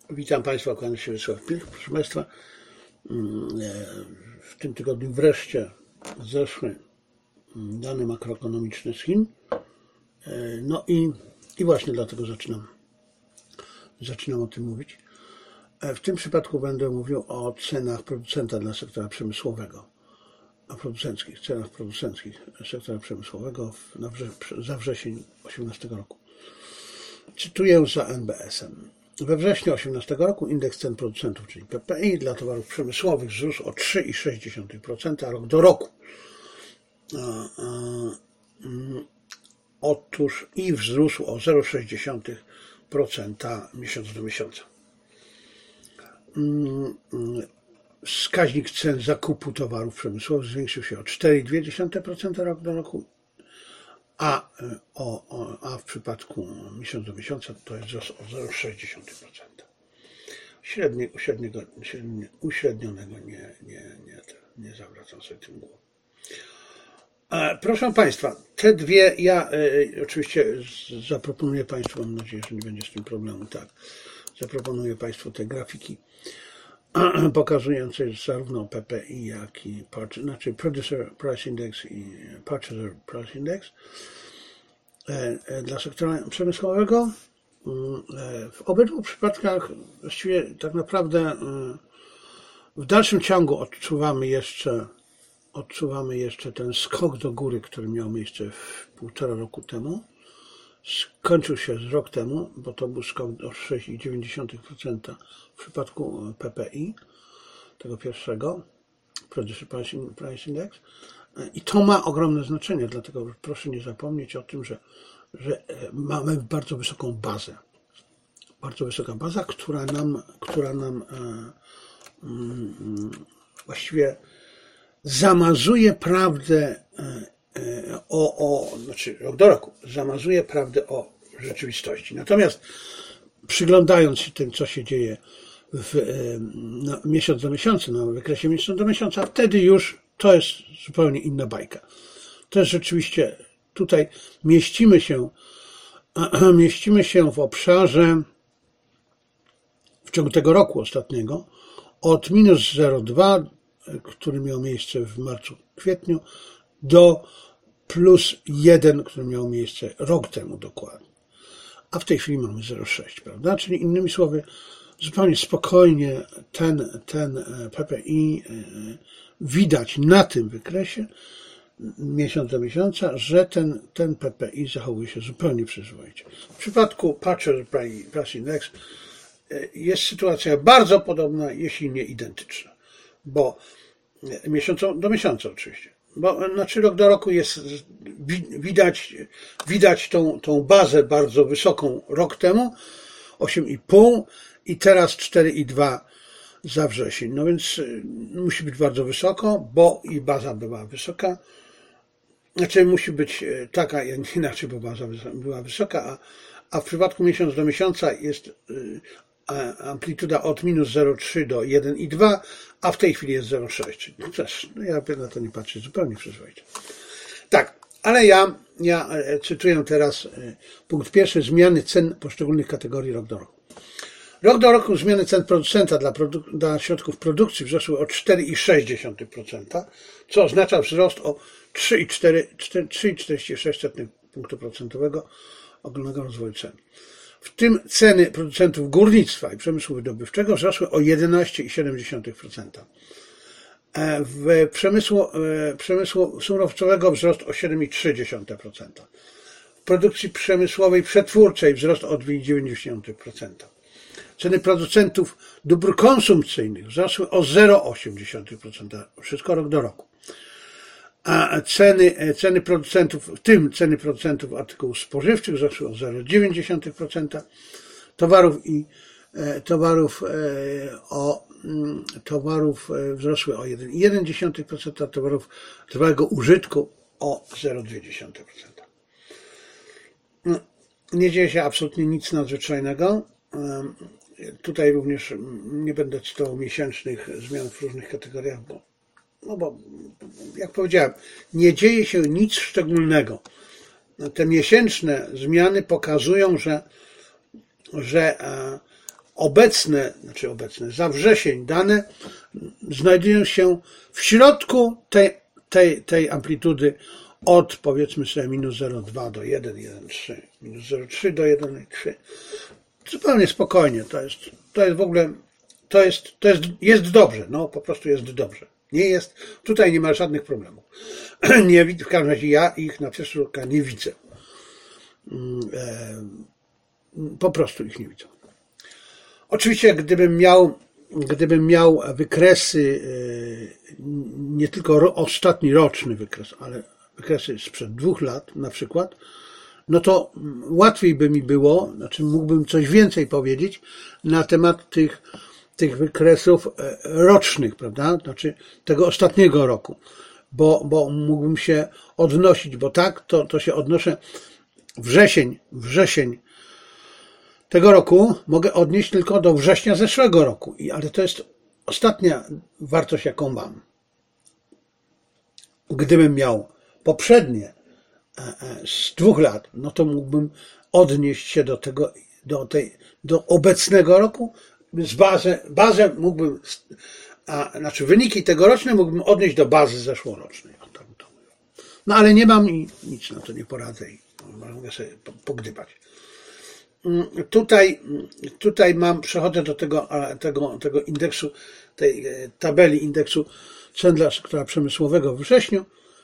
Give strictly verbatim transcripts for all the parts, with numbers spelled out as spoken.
Witam Państwa, kłaniam się Wiesław Pilch. Proszę Państwa, w tym tygodniu wreszcie zeszły dane makroekonomiczne z Chin. No i, i właśnie dlatego zaczynam, zaczynam o tym mówić. W tym przypadku będę mówił o cenach producenta dla sektora przemysłowego, o producenckich, cenach producenckich sektora przemysłowego na wrze, za wrzesień osiemnastego roku. Cytuję za N B S-em. We wrześniu osiemnastego roku indeks cen producentów, czyli P P I, dla towarów przemysłowych wzrósł o trzy i sześć dziesiątych procent rok do roku. Otóż i wzrósł o zero przecinek sześć dziesiątych procent miesiąc do miesiąca. Wskaźnik cen zakupu towarów przemysłowych zwiększył się o cztery i dwie dziesiąte procent rok do roku, a, o, o, a w przypadku miesiąc do miesiąca to jest wzrost o zero przecinek sześć dziesiątych procent. Średnie, uśrednionego, średnie, uśrednionego nie, nie, nie, nie zawracam sobie tym głową. Proszę Państwa, te dwie, ja y, oczywiście zaproponuję Państwu, mam nadzieję, że nie będzie z tym problemu, tak, zaproponuję Państwu te grafiki pokazujące zarówno P P I, jak i znaczy Producer Price Index i Purchaser Price Index dla sektora przemysłowego. W obydwu przypadkach właściwie tak naprawdę w dalszym ciągu odczuwamy jeszcze odczuwamy jeszcze ten skok do góry, który miał miejsce w półtora roku temu. Skończył się z rok temu, bo to był skok o sześć i dziewięć dziesiątych procent w przypadku P P I, tego pierwszego, Producer Price Index. I to ma ogromne znaczenie, dlatego proszę nie zapomnieć o tym, że, że mamy bardzo wysoką bazę. Bardzo wysoka baza, która nam, która nam e, mm, właściwie zamazuje prawdę e, o, o, znaczy rok do roku, zamazuje prawdę o rzeczywistości. Natomiast przyglądając się tym, co się dzieje w, e, na, miesiąc do miesiąca, na wykresie miesiąc do miesiąca, wtedy już to jest zupełnie inna bajka. To jest rzeczywiście, tutaj mieścimy się, mieścimy się w obszarze w ciągu tego roku ostatniego od minus zero przecinek dwa, który miał miejsce w marcu, kwietniu, do plus jeden, który miał miejsce rok temu dokładnie. A w tej chwili mamy zero przecinek sześć, prawda? Czyli innymi słowy, zupełnie spokojnie ten, ten P P I widać na tym wykresie miesiąc do miesiąca, że ten, ten P P I zachowuje się zupełnie przyzwoicie. W przypadku Purchaser Price Index jest sytuacja bardzo podobna, jeśli nie identyczna, bo miesiąc do miesiąca oczywiście, bo znaczy rok do roku jest widać, widać tą, tą bazę bardzo wysoką rok temu, osiem i pół i teraz cztery i dwa za wrzesień. No więc musi być bardzo wysoko, bo i baza była wysoka. Znaczy musi być taka, inaczej, bo baza była wysoka, a, a w przypadku miesiąc do miesiąca jest amplituda od minus zero przecinek trzy do jeden i dwa, a w tej chwili jest zero przecinek sześć. No też, no ja na to nie patrzę zupełnie przyzwoicie. Tak, ale ja, ja cytuję teraz punkt pierwszy, zmiany cen poszczególnych kategorii rok do roku. Rok do roku zmiany cen producenta dla, produ- dla środków produkcji wzrosły o cztery i sześć dziesiątych procent, co oznacza wzrost o trzy i czterdzieści sześć punktu procentowego ogólnego rozwoju cen. W tym ceny producentów górnictwa i przemysłu wydobywczego wzrosły o jedenaście i siedem dziesiątych procent. W przemysłu, przemysłu surowcowego wzrost o siedem i trzy dziesiąte procent. W produkcji przemysłowej przetwórczej wzrost o dwa i dziewięć dziesiątych procent. Ceny producentów dóbr konsumpcyjnych wzrosły o zero przecinek osiem dziesiątych procent. Wszystko rok do roku. A ceny, ceny producentów, w tym ceny producentów artykułów spożywczych wzrosły o zero przecinek dziewięć dziesiątych procent. Towarów i towarów o towarów wzrosły o jeden przecinek jeden dziesiątych procent, a towarów trwałego użytku o zero przecinek dwa dziesiąte procent. Nie dzieje się absolutnie nic nadzwyczajnego. Tutaj również nie będę cytował miesięcznych zmian w różnych kategoriach, bo, no bo jak powiedziałem, nie dzieje się nic szczególnego. Te miesięczne zmiany pokazują, że, że obecne, znaczy obecne, za wrzesień dane znajdują się w środku tej, tej, tej amplitudy od, powiedzmy sobie, minus zero przecinek dwa do jeden, jeden przecinek trzy, minus zero przecinek trzy do jeden przecinek trzy. Zupełnie spokojnie, to jest, to jest w ogóle, to jest, to jest, jest dobrze, no po prostu jest dobrze. Nie jest, tutaj nie ma żadnych problemów. Nie, w każdym razie ja ich na pierwszy rzut oka nie widzę. Po prostu ich nie widzę. Oczywiście, gdybym miał, gdybym miał wykresy, nie tylko ostatni roczny wykres, ale wykresy sprzed dwóch lat na przykład, no to łatwiej by mi było, znaczy mógłbym coś więcej powiedzieć na temat tych, tych wykresów rocznych, prawda? Znaczy tego ostatniego roku, bo, bo mógłbym się odnosić, bo tak, to, to się odnoszę wrzesień, wrzesień tego roku mogę odnieść tylko do września zeszłego roku, ale to jest ostatnia wartość, jaką mam. Gdybym miał poprzednie z dwóch lat, no to mógłbym odnieść się do tego, do tej, do obecnego roku, z bazę, bazę mógłbym, a, znaczy wyniki tegoroczne mógłbym odnieść do bazy zeszłorocznej. No ale nie mam i nic na to nie poradzę i mogę sobie pogdybać. Tutaj, tutaj mam, przechodzę do tego, tego, tego indeksu, tej tabeli indeksu cen dla sektora przemysłowego w wrześniu,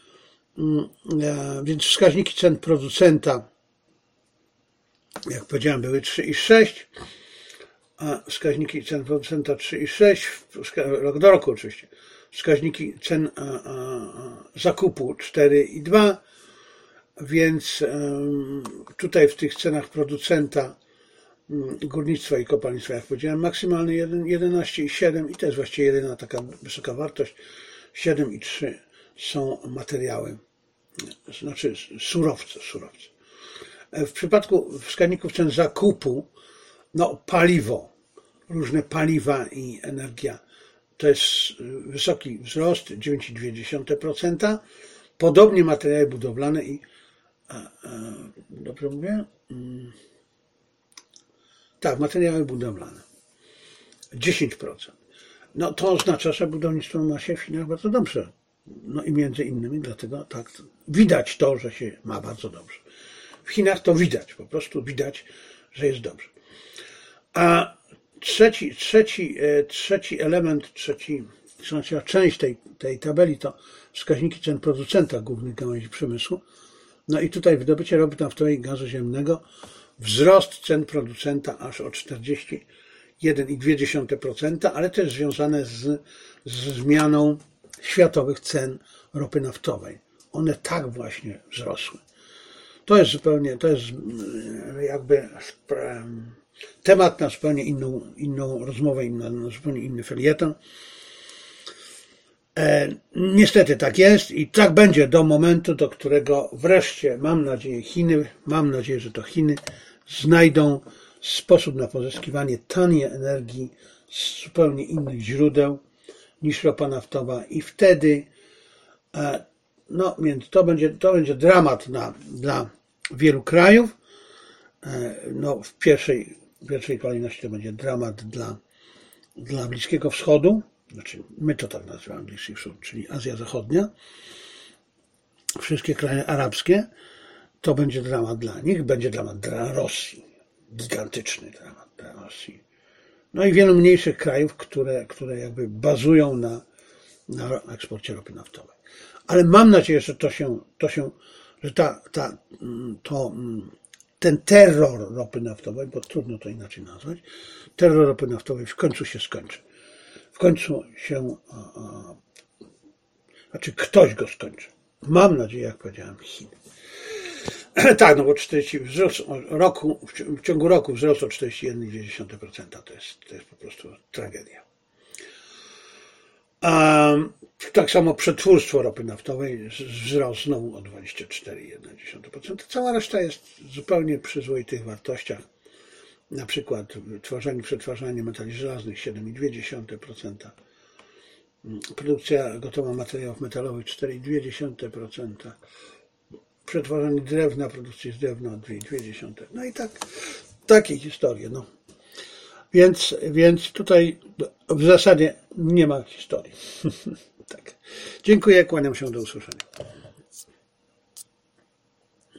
więc wskaźniki cen producenta, jak powiedziałem, były trzy i sześć, a wskaźniki cen producenta trzy i sześć, rok do roku oczywiście, wskaźniki cen zakupu cztery i dwa, więc tutaj w tych cenach producenta górnictwa i kopalnictwa, jak powiedziałem, maksymalny jedenaście i siedem i to jest właściwie jedyna taka wysoka wartość. siedem i trzy są materiały, znaczy surowce, surowce. W przypadku wskaźników cen zakupu, no paliwo, różne paliwa i energia, to jest wysoki wzrost, dziewięć przecinek dwa procent. Podobnie materiały budowlane i a, a, dobrze mówię? Hmm. Tak, materiały budowlane. dziesięć procent. No to oznacza, że budownictwo ma się w Chinach bardzo dobrze. No i między innymi dlatego tak widać to, że się ma bardzo dobrze. W Chinach to widać, po prostu widać, że jest dobrze. A trzeci, trzeci, trzeci element, trzeci, trzecia część tej, tej tabeli to wskaźniki cen producenta głównych gałęzi przemysłu. No i tutaj wydobycie ropy naftowej i gazu ziemnego, wzrost cen producenta aż o czterdzieści jeden przecinek dwa procent, ale też związane z, z zmianą światowych cen ropy naftowej. One tak właśnie wzrosły. To jest zupełnie, to jest jakby temat na zupełnie inną, inną rozmowę, na, na zupełnie inny felieton. E, niestety tak jest i tak będzie do momentu, do którego wreszcie, mam nadzieję, Chiny, mam nadzieję, że to Chiny znajdą sposób na pozyskiwanie taniej energii z zupełnie innych źródeł niż ropa naftowa i wtedy e, no, więc to będzie, to będzie dramat na, dla wielu krajów. E, no, w pierwszej, w pierwszej kolejności to będzie dramat dla, dla Bliskiego Wschodu. Znaczy, my to tak nazywamy Bliski Wschód, czyli Azja Zachodnia, wszystkie kraje arabskie, to będzie dramat dla nich, będzie dramat dla Rosji, gigantyczny dramat dla Rosji. No i wielu mniejszych krajów, które, które jakby bazują na, na eksporcie ropy naftowej. Ale mam nadzieję, że to się, to się że ta, ta, to, ten terror ropy naftowej, bo trudno to inaczej nazwać, terror ropy naftowej w końcu się skończy. W końcu się, a, a, znaczy ktoś go skończy. Mam nadzieję, jak powiedziałem, Chiny. Tak, no bo czterdzieści wzrost roku, w ciągu roku wzrost o czterdzieści jeden przecinek dwa procent to jest, to jest po prostu tragedia. A, tak samo przetwórstwo ropy naftowej wzrost znowu o dwadzieścia cztery przecinek jeden procent. Cała reszta jest w zupełnie przyzwoitych wartościach. Na przykład wytwarzanie, przetwarzanie metali żelaznych siedem przecinek dwa procent, produkcja gotowa materiałów metalowych cztery przecinek dwa procent, przetwarzanie drewna, produkcji z drewna dwa przecinek dwa procent. No i tak, takie historie. No. Więc, więc tutaj w zasadzie nie ma historii. Tak. Dziękuję, kłaniam się, do usłyszenia.